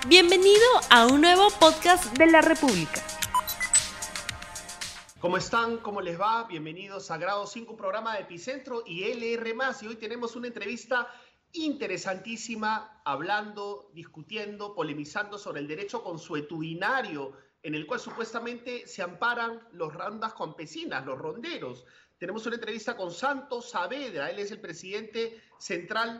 Bienvenido a un nuevo podcast de la República. ¿Cómo están? ¿Cómo les va? Bienvenidos a Grado 5, un programa de Epicentro y LR+. Y hoy tenemos una entrevista interesantísima hablando, discutiendo, polemizando sobre el derecho consuetudinario en el cual supuestamente se amparan los rondas campesinas, los ronderos. Tenemos una entrevista con Santos Saavedra, él es el presidente central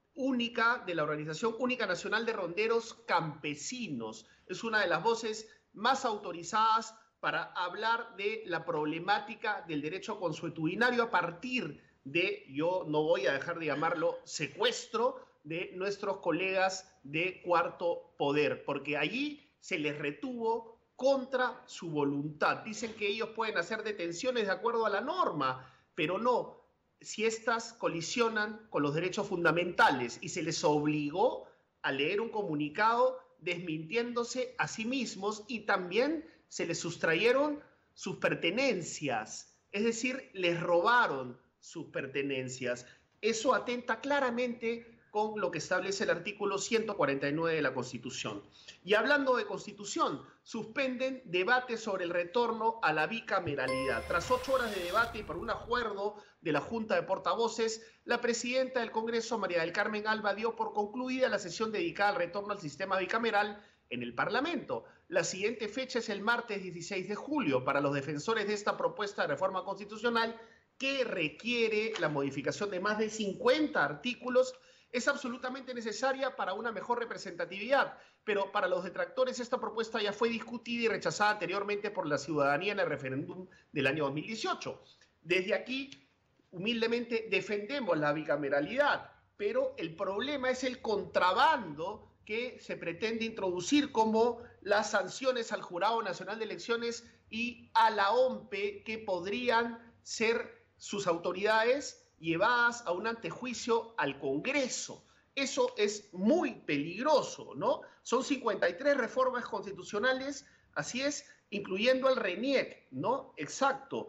única de la Organización Única Nacional de Ronderos Campesinos. Es una de las voces más autorizadas para hablar de la problemática del derecho consuetudinario a partir de, yo no voy a dejar de llamarlo, secuestro de nuestros colegas de Cuarto Poder, porque allí se les retuvo contra su voluntad. Dicen que ellos pueden hacer detenciones de acuerdo a la norma, pero no, si éstas colisionan con los derechos fundamentales, y se les obligó a leer un comunicado desmintiéndose a sí mismos, y también se les sustrayeron sus pertenencias, es decir, les robaron sus pertenencias. Eso atenta claramente con lo que establece el artículo 149 de la Constitución. Y hablando de Constitución, suspenden debate sobre el retorno a la bicameralidad. Tras 8 horas de debate y por un acuerdo de la Junta de Portavoces, la presidenta del Congreso, María del Carmen Alba, dio por concluida la sesión dedicada al retorno al sistema bicameral en el Parlamento. La siguiente fecha es el martes 16 de julio. Para los defensores de esta propuesta de reforma constitucional, que requiere la modificación de más de 50 artículos, es absolutamente necesaria para una mejor representatividad, pero para los detractores esta propuesta ya fue discutida y rechazada anteriormente por la ciudadanía en el referéndum del año 2018. Desde aquí, humildemente, defendemos la bicameralidad, pero el problema es el contrabando que se pretende introducir, como las sanciones al Jurado Nacional de Elecciones y a la OMPE, que podrían ser sus autoridades llevadas a un antejuicio al Congreso. Eso es muy peligroso, ¿no? Son 53 reformas constitucionales, así es, incluyendo el RENIEC, ¿no? Exacto.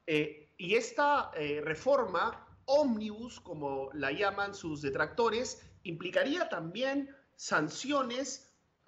Y esta reforma ómnibus, como la llaman sus detractores, implicaría también sanciones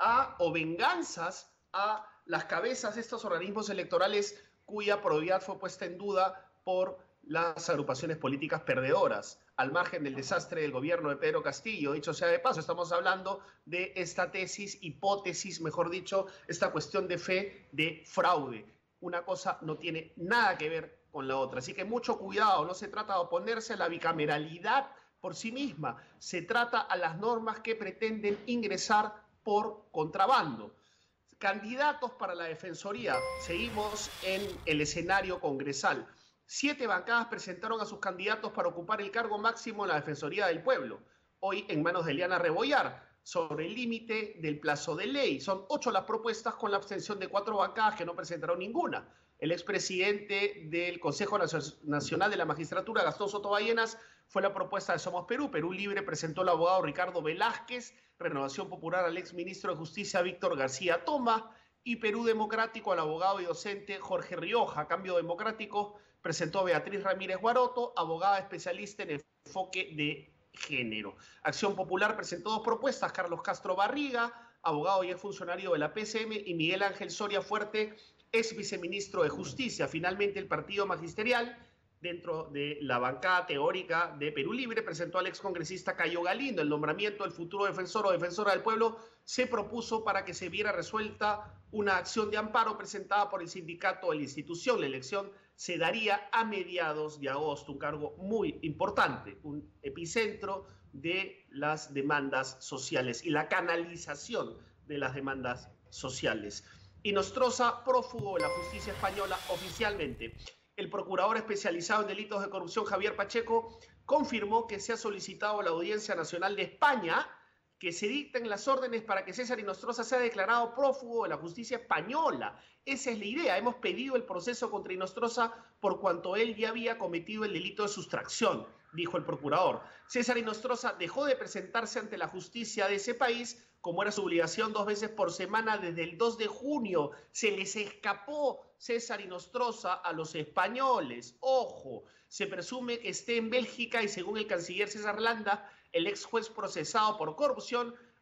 o venganzas a las cabezas de estos organismos electorales cuya probidad fue puesta en duda por las agrupaciones políticas perdedoras, al margen del desastre del gobierno de Pedro Castillo. Dicho sea de paso, estamos hablando de esta hipótesis, mejor dicho, esta cuestión de fe de fraude. Una cosa no tiene nada que ver con la otra. Así que mucho cuidado, no se trata de oponerse a la bicameralidad por sí misma, se trata a las normas que pretenden ingresar por contrabando. Candidatos para la Defensoría. Seguimos en el escenario congresal. 7 bancadas presentaron a sus candidatos para ocupar el cargo máximo en la Defensoría del Pueblo, hoy en manos de Eliana Rebollar, sobre el límite del plazo de ley. Son 8 las propuestas, con la abstención de 4 bancadas que no presentaron ninguna. El expresidente del Consejo Nacional de la Magistratura, Gastón Sotoballenas, fue la propuesta de Somos Perú. Perú Libre presentó al abogado Ricardo Velázquez, Renovación Popular al exministro de Justicia Víctor García Toma, y Perú Democrático al abogado y docente Jorge Rioja. Cambio Democrático presentó a Beatriz Ramírez Guaroto, abogada especialista en enfoque de género. Acción Popular presentó 2 propuestas, Carlos Castro Barriga, abogado y ex funcionario de la PCM, y Miguel Ángel Soria Fuerte, ex viceministro de Justicia. Finalmente, el partido magisterial, dentro de la bancada teórica de Perú Libre, presentó al excongresista Cayo Galindo. El nombramiento del futuro defensor o defensora del pueblo se propuso para que se viera resuelta una acción de amparo presentada por el sindicato de la institución. La elección se daría a mediados de agosto, un cargo muy importante, un epicentro de las demandas sociales y la canalización de las demandas sociales. Inostroza, prófugo de la justicia española oficialmente. El procurador especializado en delitos de corrupción, Javier Pacheco, confirmó que se ha solicitado a la Audiencia Nacional de España que se dicten las órdenes para que César Inostroza sea declarado prófugo de la justicia española. Esa es la idea. Hemos pedido el proceso contra Inostroza por cuanto él ya había cometido el delito de sustracción, dijo el procurador. César Inostroza dejó de presentarse ante la justicia de ese país, como era su obligación, 2 veces por semana desde el 2 de junio. Se les escapó César Inostroza a los españoles. Ojo, se presume que esté en Bélgica y, según el canciller César Landa, el ex juez procesado por corrupción,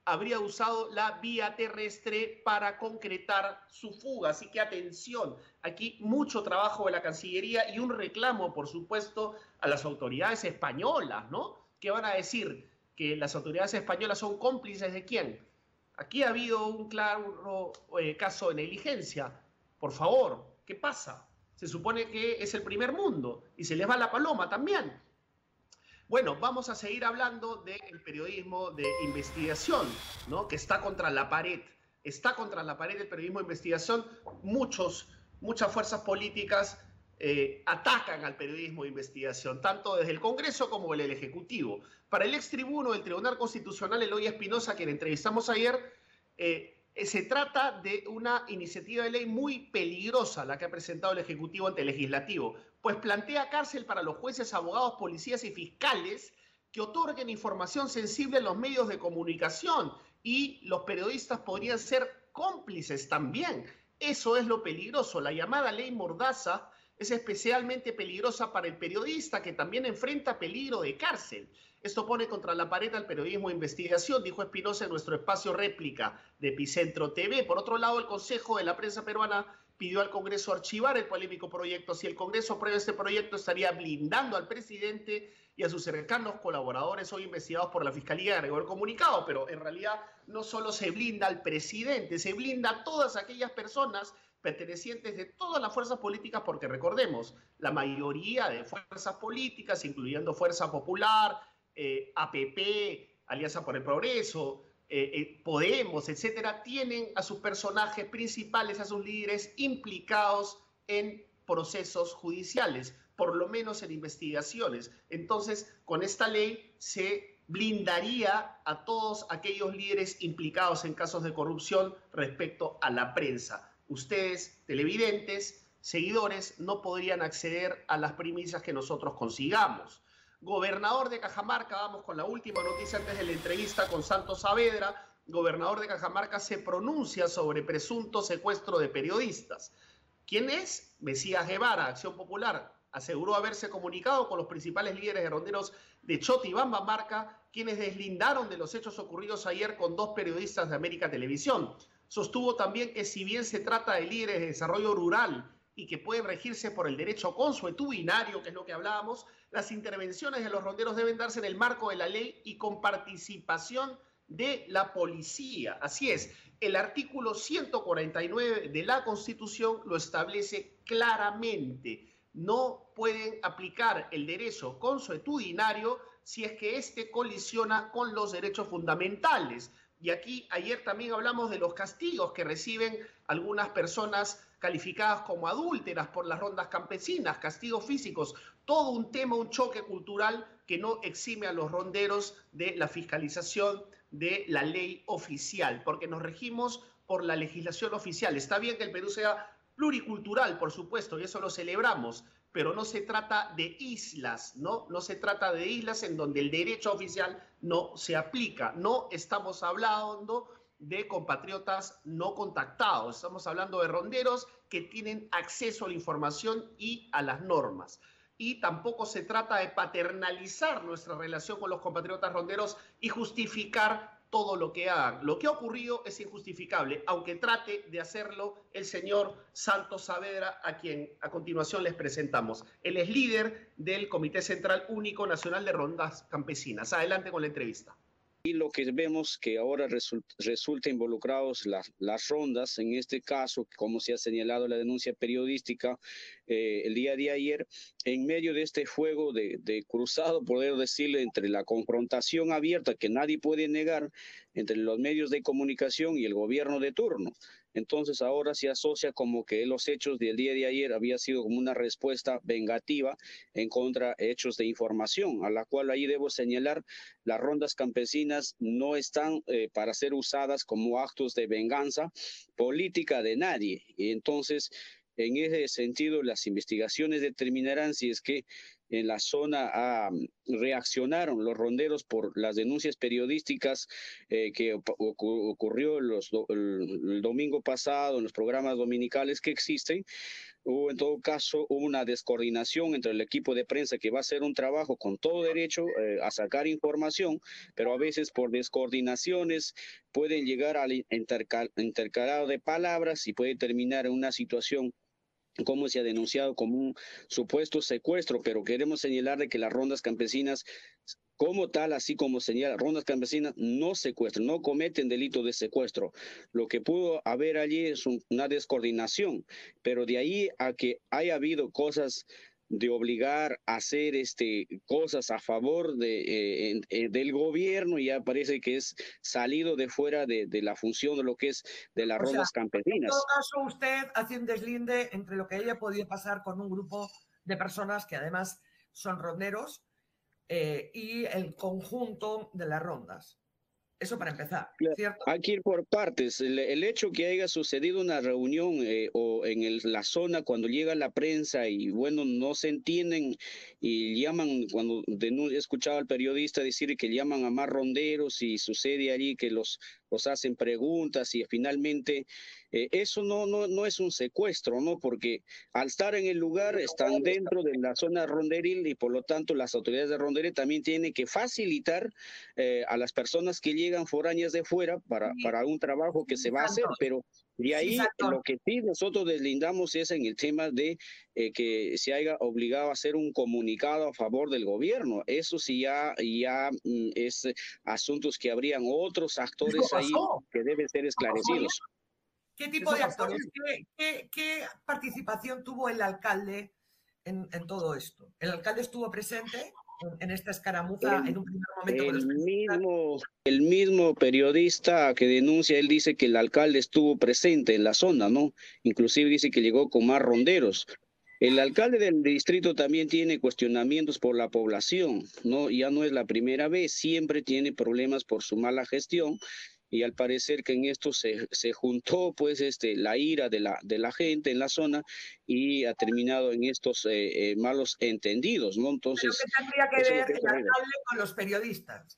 habría usado la vía terrestre para concretar su fuga. Así que atención, aquí mucho trabajo de la Cancillería y un reclamo, por supuesto, a las autoridades españolas, ¿no? ¿Qué van a decir? ¿Que las autoridades españolas son cómplices de quién? Aquí ha habido un claro caso de negligencia. Por favor, ¿qué pasa? Se supone que es el primer mundo y se les va la paloma también. Bueno, vamos a seguir hablando del periodismo de investigación, ¿no? Que está contra la pared. Está contra la pared el periodismo de investigación. Muchas fuerzas políticas atacan al periodismo de investigación, tanto desde el Congreso como el Ejecutivo. Para el extribuno del Tribunal Constitucional, Eloy Espinosa, a quien entrevistamos ayer, se trata de una iniciativa de ley muy peligrosa, la que ha presentado el Ejecutivo ante el Legislativo, pues plantea cárcel para los jueces, abogados, policías y fiscales que otorguen información sensible en los medios de comunicación, y los periodistas podrían ser cómplices también. Eso es lo peligroso. La llamada ley Mordaza es especialmente peligrosa para el periodista, que también enfrenta peligro de cárcel. Esto pone contra la pared al periodismo de investigación, dijo Espinosa en nuestro espacio réplica de Epicentro TV. Por otro lado, el Consejo de la Prensa Peruana pidió al Congreso archivar el polémico proyecto. Si el Congreso aprueba este proyecto, estaría blindando al presidente y a sus cercanos colaboradores hoy investigados por la Fiscalía, agregó el comunicado. Pero en realidad no solo se blinda al presidente, se blinda a todas aquellas personas pertenecientes de todas las fuerzas políticas, porque recordemos, la mayoría de fuerzas políticas, incluyendo Fuerza Popular, APP, Alianza por el Progreso, Podemos, etcétera, tienen a sus personajes principales, a sus líderes implicados en procesos judiciales, por lo menos en investigaciones. Entonces, con esta ley se blindaría a todos aquellos líderes implicados en casos de corrupción respecto a la prensa. Ustedes, televidentes, seguidores, no podrían acceder a las primicias que nosotros consigamos. Gobernador de Cajamarca, vamos con la última noticia antes de la entrevista con Santos Saavedra. Gobernador de Cajamarca se pronuncia sobre presunto secuestro de periodistas. ¿Quién es? Mesías Guevara, Acción Popular, aseguró haberse comunicado con los principales líderes de ronderos de Chota y Bambamarca, quienes deslindaron de los hechos ocurridos ayer con dos periodistas de América Televisión. Sostuvo también que si bien se trata de líderes de desarrollo rural y que pueden regirse por el derecho consuetudinario, que es lo que hablábamos, las intervenciones de los ronderos deben darse en el marco de la ley y con participación de la policía. Así es, el artículo 149 de la Constitución lo establece claramente. No pueden aplicar el derecho consuetudinario si es que éste colisiona con los derechos fundamentales. Y aquí ayer también hablamos de los castigos que reciben algunas personas calificadas como adúlteras por las rondas campesinas, castigos físicos, todo un tema, un choque cultural que no exime a los ronderos de la fiscalización de la ley oficial, porque nos regimos por la legislación oficial. Está bien que el Perú sea pluricultural, por supuesto, y eso lo celebramos, pero no se trata de islas, ¿no? No se trata de islas en donde el derecho oficial no se aplica. No estamos hablando de compatriotas no contactados, estamos hablando de ronderos que tienen acceso a la información y a las normas. Y tampoco se trata de paternalizar nuestra relación con los compatriotas ronderos y justificar todo lo que hagan. Lo que ha ocurrido es injustificable, aunque trate de hacerlo el señor Santos Saavedra, a quien a continuación les presentamos. Él es líder del Comité Central Único Nacional de Rondas Campesinas. Adelante con la entrevista. Y lo que vemos que ahora resulta involucrados las rondas, en este caso, como se ha señalado en la denuncia periodística el día de ayer, en medio de este juego de cruzado, poder decirle, entre la confrontación abierta que nadie puede negar entre los medios de comunicación y el gobierno de turno. Entonces ahora se asocia como que los hechos del día de ayer había sido como una respuesta vengativa en contra de hechos de información, a la cual ahí debo señalar, las rondas campesinas no están para ser usadas como actos de venganza política de nadie. Y entonces, en ese sentido, las investigaciones determinarán si es que en la zona reaccionaron los ronderos por las denuncias periodísticas que ocurrió el domingo pasado en los programas dominicales que existen. Hubo en todo caso una descoordinación entre el equipo de prensa que va a hacer un trabajo con todo derecho a sacar información, pero a veces por descoordinaciones pueden llegar al intercalado de palabras y puede terminar en una situación como se ha denunciado como un supuesto secuestro, pero queremos señalar de que las rondas campesinas como tal, así como señala, rondas campesinas no secuestran, no cometen delito de secuestro. Lo que pudo haber allí es una descoordinación, pero de ahí a que haya habido cosas de obligar a hacer cosas a favor del gobierno, ya parece que es salido de fuera de la función de lo que es de las rondas En todo campesinas. caso, usted hace un deslinde entre lo que haya podido pasar con un grupo de personas que además son ronderos y el conjunto de las rondas. Eso para empezar, ¿cierto? Hay que ir por partes. El hecho que haya sucedido una reunión o en la zona cuando llega la prensa y bueno, no se entienden y llaman, cuando he escuchado al periodista decir que llaman a más ronderos y sucede allí que los hacen preguntas y finalmente eso no es un secuestro, ¿no? Porque al estar en el lugar están dentro de la zona ronderil y por lo tanto las autoridades de ronderil también tienen que facilitar a las personas que llegan foráneas de fuera para un trabajo que se va a hacer, pero de ahí lo que sí nosotros deslindamos es en el tema de que se haya obligado a hacer un comunicado a favor del gobierno. Eso sí ya es asuntos que habrían otros actores ahí que deben ser esclarecidos. ¿Qué tipo de actores? ¿Qué participación tuvo el alcalde en todo esto? ¿El alcalde estuvo presente en esta escaramuza en un primer momento? El mismo periodista que denuncia, él dice que el alcalde estuvo presente en la zona, ¿no? Inclusive dice que llegó con más ronderos. El alcalde del distrito también tiene cuestionamientos por la población, ¿no? Ya no es la primera vez, siempre tiene problemas por su mala gestión. Y al parecer que en esto se juntó pues la ira de la gente en la zona y ha terminado en estos malos entendidos, ¿no? Entonces, ¿pero qué tendría que ver el alcalde con los periodistas?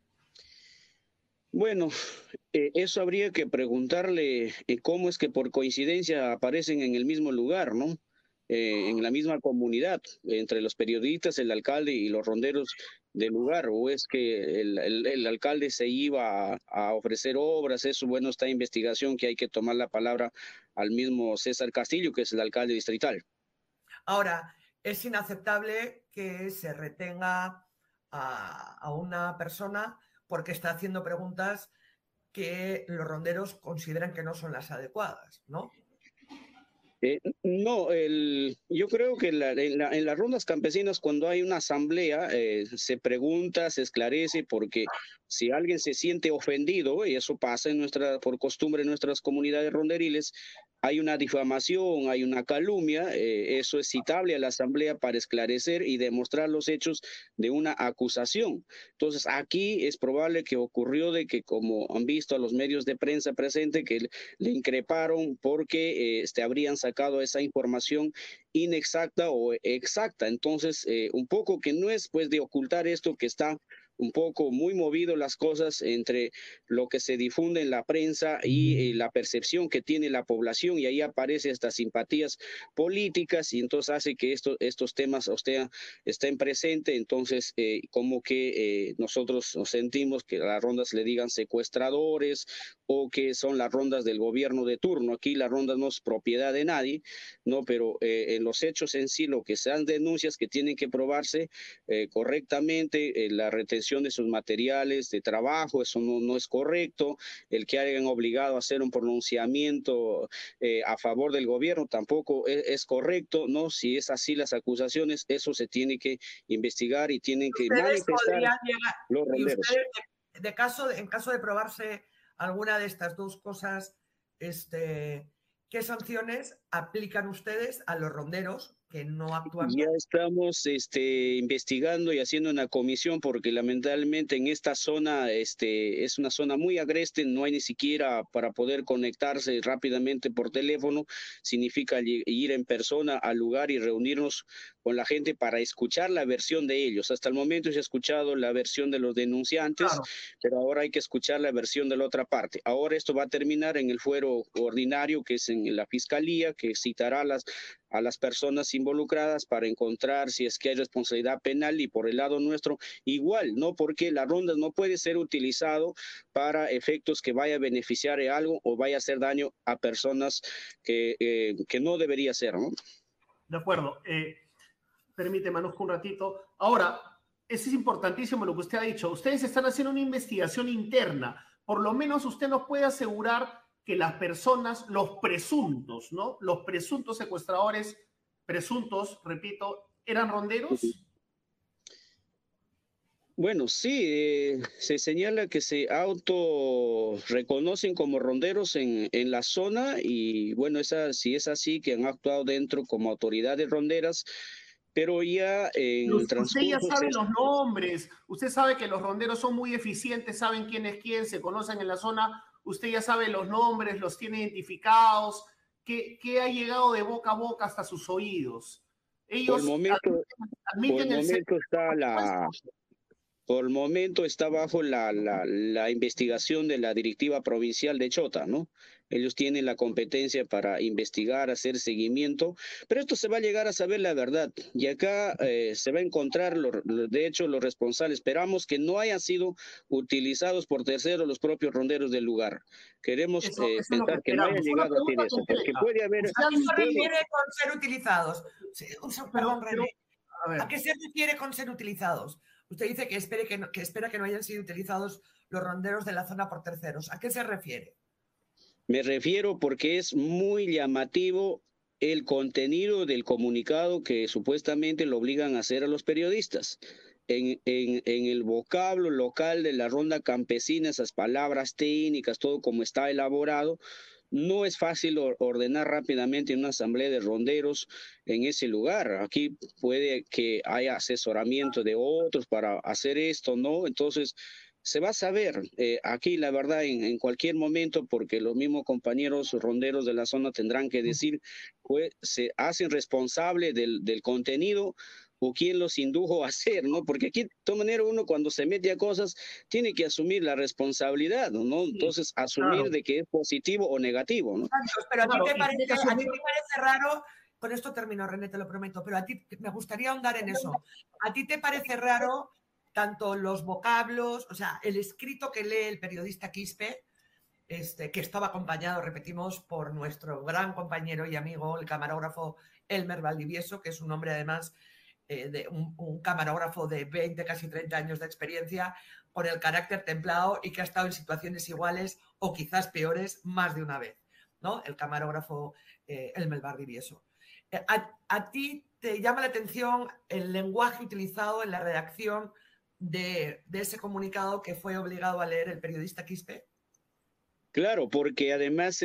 Bueno, eso habría que preguntarle cómo es que por coincidencia aparecen en el mismo lugar, ¿no? En la misma comunidad, entre los periodistas, el alcalde y los ronderos del lugar, o es que el alcalde se iba a ofrecer obras. Eso, bueno, está en investigación, que hay que tomar la palabra al mismo César Castillo, que es el alcalde distrital. Ahora, es inaceptable que se retenga a una persona porque está haciendo preguntas que los ronderos consideran que no son las adecuadas, ¿no? No, yo creo que en las rondas campesinas, cuando hay una asamblea, se pregunta, se esclarece, porque si alguien se siente ofendido, y eso pasa por costumbre en nuestras comunidades ronderiles, hay una difamación, hay una calumnia, eso es citable a la asamblea para esclarecer y demostrar los hechos de una acusación. Entonces, aquí es probable que ocurrió de que, como han visto a los medios de prensa presentes, que le increparon porque habrían sacado esa información inexacta o exacta. Entonces, un poco que no es pues de ocultar esto, que está un poco muy movido las cosas entre lo que se difunde en la prensa y la percepción que tiene la población, y ahí aparecen estas simpatías políticas y entonces hace que estos temas estén presentes. Entonces como que nosotros nos sentimos que las rondas le digan secuestradores o que son las rondas del gobierno de turno. Aquí la ronda no es propiedad de nadie, ¿no? Pero en los hechos en sí, lo que sean denuncias que tienen que probarse correctamente, la retención de sus materiales de trabajo, eso no es correcto. El que hayan obligado a hacer un pronunciamiento a favor del gobierno tampoco es correcto, ¿no? Si es así las acusaciones, eso se tiene que investigar y tienen que manifestar los ronderos. Y ustedes, en caso de probarse alguna de estas dos cosas, ¿qué sanciones aplican ustedes a los ronderos que no actúan? Ya estamos investigando y haciendo una comisión, porque lamentablemente en esta zona es una zona muy agreste, no hay ni siquiera para poder conectarse rápidamente por teléfono. Significa ir en persona al lugar y reunirnos con la gente para escuchar la versión de ellos. Hasta el momento se ha escuchado la versión de los denunciantes, Claro. pero ahora hay que escuchar la versión de la otra parte. Ahora esto va a terminar en el fuero ordinario, que es en la fiscalía, que citará a las personas involucradas para encontrar si es que hay responsabilidad penal, y por el lado nuestro igual, ¿no? Porque la ronda no puede ser utilizado para efectos que vaya a beneficiar a algo o vaya a hacer daño a personas que no debería ser, ¿no? De acuerdo. Permíteme, Manusco, un ratito. Ahora, eso es importantísimo lo que usted ha dicho. Ustedes están haciendo una investigación interna. Por lo menos usted nos puede asegurar que las personas, los presuntos, ¿no? Los presuntos secuestradores, presuntos, repito, ¿eran ronderos? Bueno, sí, se señala que se auto reconocen como ronderos en la zona, y bueno, si es así, que han actuado dentro como autoridades ronderas, pero ya en el Usted ya transcurso sabe los nombres, usted sabe que los ronderos son muy eficientes, saben quién es quién, se conocen en la zona, usted ya sabe los nombres, los tiene identificados, ¿qué ha llegado de boca a boca hasta sus oídos? por el Ellos momento, por el admiten el momento está secuestro. por el momento está bajo la investigación de la directiva provincial de Chota, ¿no? Ellos tienen la competencia para investigar, hacer seguimiento, pero esto se va a llegar a saber la verdad, y acá se va a encontrar, de hecho, los responsables. Esperamos que no hayan sido utilizados por terceros los propios ronderos del lugar. Queremos Eso es lo que pensar que no haya esperamos. Una llegado a hacer pregunta eso, porque concreta. puede haber... ¿A qué se Puede, refiere con ser utilizados? Sí, perdón, pero, René. a ver. ¿A qué se refiere con ser utilizados? Usted dice que espera que no hayan sido utilizados los ronderos de la zona por terceros. ¿A qué se refiere? Me refiero porque es muy llamativo el contenido del comunicado que supuestamente lo obligan a hacer a los periodistas. En el vocablo local de la ronda campesina, esas palabras técnicas, todo como está elaborado, no es fácil ordenar rápidamente una asamblea de ronderos en ese lugar. Aquí puede que haya asesoramiento de otros para hacer esto, ¿no? Entonces, se va a saber aquí, la verdad, en cualquier momento, porque los mismos compañeros ronderos de la zona tendrán que decir, pues, se hacen responsable del contenido o quién los indujo a hacer, ¿no? Porque aquí, de todas maneras, uno cuando se mete a cosas tiene que asumir la responsabilidad, ¿no? Entonces, asumir Claro, de que es positivo o negativo, ¿no? Pero claro, a y tiene que ti asumir. te parece raro, con esto termino, René, te lo prometo, pero a ti me gustaría ahondar en eso. ¿A ti te parece raro tanto los vocablos, o sea, el escrito que lee el periodista Quispe, que estaba acompañado, repetimos, por nuestro gran compañero y amigo, el camarógrafo Elmer Valdivieso, que es un hombre además de un camarógrafo de 20, casi 30 años de experiencia, con el carácter templado y que ha estado en situaciones iguales o quizás peores más de una vez, ¿no? El camarógrafo Elmer Valdivieso. ¿A ti te llama la atención el lenguaje utilizado en la redacción de ese comunicado que fue obligado a leer el periodista Quispe? Claro, porque además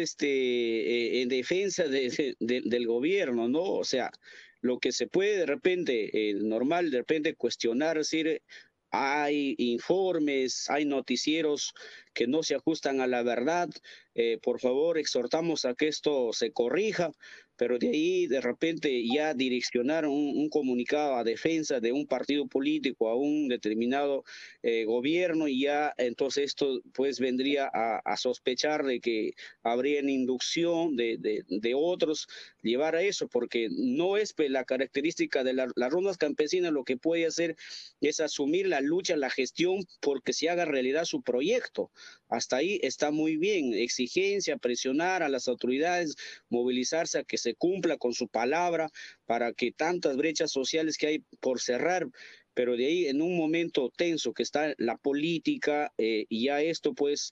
en defensa del gobierno, ¿no? O sea, lo que se puede de repente, normal, de repente cuestionar, decir, hay informes, hay noticieros que no se ajustan a la verdad, por favor, exhortamos a que esto se corrija, pero de ahí de repente ya direccionar un comunicado a defensa de un partido político, a un determinado gobierno, y ya entonces esto pues vendría a sospechar de que habría una inducción de otros llevar a eso, porque no es la característica de las rondas campesinas. Lo que puede hacer es asumir la lucha, la gestión, porque se haga realidad su proyecto. Hasta ahí está muy bien, exigencia, presionar a las autoridades, movilizarse a que se cumpla con su palabra para que tantas brechas sociales que hay por cerrar, pero de ahí en un momento tenso que está la política, y ya esto pues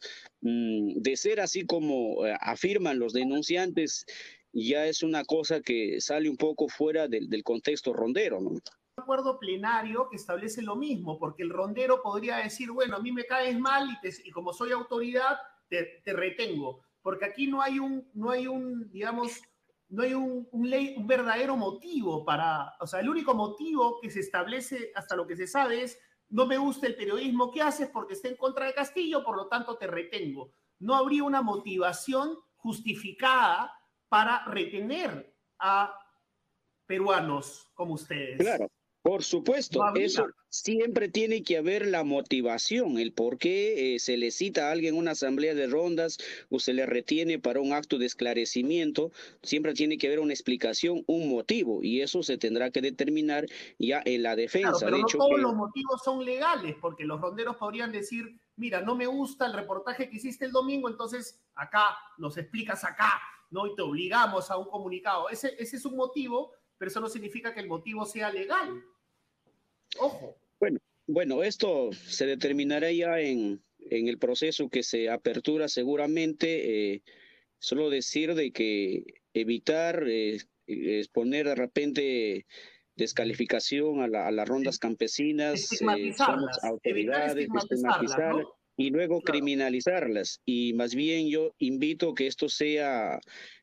de ser así como afirman los denunciantes, ya es una cosa que sale un poco fuera del contexto rondero, ¿no? Acuerdo plenario que establece lo mismo, porque el rondero podría decir, bueno, a mí me caes mal y como soy autoridad, te retengo, porque aquí digamos, no hay un verdadero motivo o sea, el único motivo que se establece hasta lo que se sabe es, no me gusta el periodismo que haces porque está en contra de Castillo, por lo tanto te retengo. No habría una motivación justificada para retener a peruanos como ustedes. Claro. Por supuesto, eso siempre tiene que haber la motivación, el por qué se le cita a alguien a una asamblea de rondas o se le retiene para un acto de esclarecimiento. Siempre tiene que haber una explicación, un motivo, y eso se tendrá que determinar ya en la defensa. Claro, pero de no hecho, todos los motivos son legales, porque los ronderos podrían decir, mira, no me gusta el reportaje que hiciste el domingo, entonces acá nos explicas acá, ¿no? Y te obligamos a un comunicado. Ese es un motivo, pero eso no significa que el motivo sea legal. Ojo. Bueno, esto se determinará ya en el proceso que se apertura seguramente. Solo decir de que evitar exponer de repente descalificación a las rondas campesinas, somos autoridades, estigmatizarlas, ¿no? Y luego criminalizarlas. Y más bien yo invito que esto sea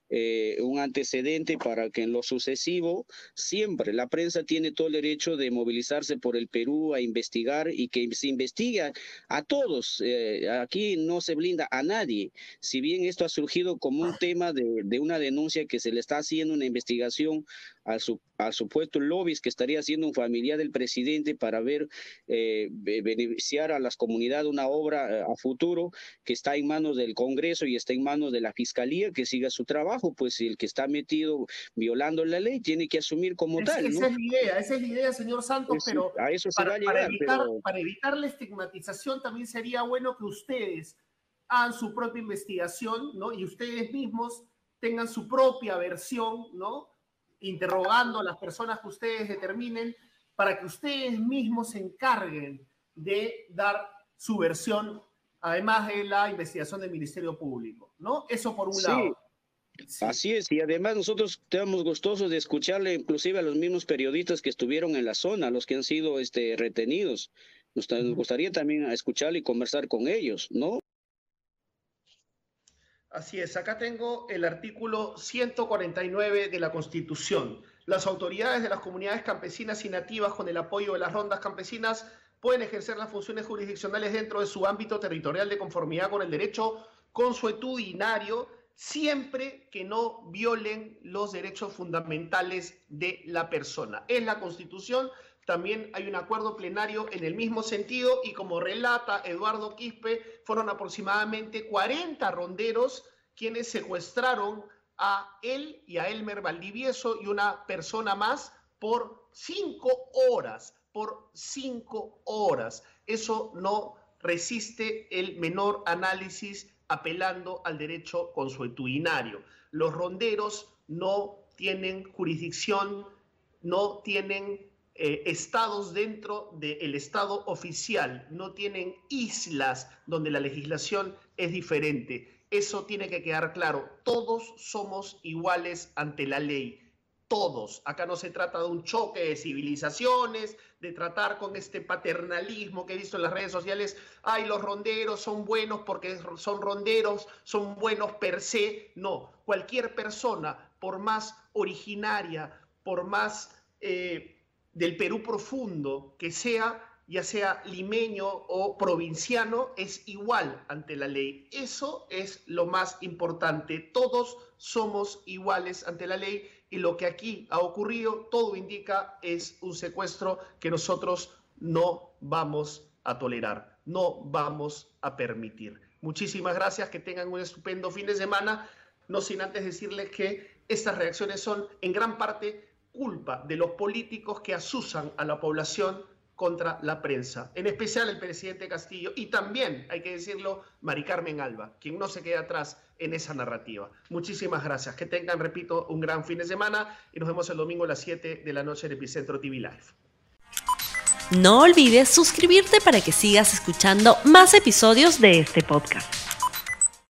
un antecedente para que en lo sucesivo siempre la prensa tiene todo el derecho de movilizarse por el Perú a investigar y que se investigue a todos. Aquí no se blinda a nadie. Si bien esto ha surgido como un tema de una denuncia que se le está haciendo una investigación al supuesto lobbies que estaría haciendo un familiar del presidente para beneficiar a las comunidades una obra a futuro que está en manos del Congreso y está en manos de la Fiscalía, que siga su trabajo, pues el que está metido violando la ley tiene que asumir como tal, ¿no? Esa es la idea, señor Santos, pero a eso se va a llegar, para evitar la estigmatización también sería bueno que ustedes hagan su propia investigación, ¿no? Y ustedes mismos tengan su propia versión, ¿no? Interrogando a las personas que ustedes determinen, para que ustedes mismos se encarguen de dar su versión, además de la investigación del Ministerio Público, ¿no? Eso por un lado. Sí. Así es, y además nosotros estamos gustosos de escucharle inclusive a los mismos periodistas que estuvieron en la zona, los que han sido retenidos. Nos gustaría también escucharle y conversar con ellos, ¿no? Así es, acá tengo el artículo 149 de la Constitución. Las autoridades de las comunidades campesinas y nativas, con el apoyo de las rondas campesinas, pueden ejercer las funciones jurisdiccionales dentro de su ámbito territorial de conformidad con el derecho consuetudinario, siempre que no violen los derechos fundamentales de la persona. En la Constitución también hay un acuerdo plenario en el mismo sentido y, como relata Eduardo Quispe, fueron aproximadamente 40 ronderos quienes secuestraron a él y a Elmer Valdivieso y una persona más por 5 horas. Por 5 horas. Eso no resiste el menor análisis, apelando al derecho consuetudinario. Los ronderos no tienen jurisdicción, no tienen estados dentro del estado oficial, no tienen islas donde la legislación es diferente. Eso tiene que quedar claro. Todos somos iguales ante la ley. Todos. Acá no se trata de un choque de civilizaciones, de tratar con este paternalismo que he visto en las redes sociales. Ay, los ronderos son buenos porque son ronderos, son buenos per se. No, cualquier persona, por más originaria, por más del Perú profundo que sea, ya sea limeño o provinciano, es igual ante la ley. Eso es lo más importante. Todos somos iguales ante la ley. Y lo que aquí ha ocurrido, todo indica, es un secuestro que nosotros no vamos a tolerar, no vamos a permitir. Muchísimas gracias, que tengan un estupendo fin de semana, no sin antes decirles que estas reacciones son en gran parte culpa de los políticos que asusan a la población contra la prensa, en especial el presidente Castillo y también, hay que decirlo, Mari Carmen Alba, quien no se queda atrás en esa narrativa. Muchísimas gracias. Que tengan, repito, un gran fin de semana y nos vemos el domingo a las 7 de la noche en Epicentro TV Live. No olvides suscribirte para que sigas escuchando más episodios de este podcast.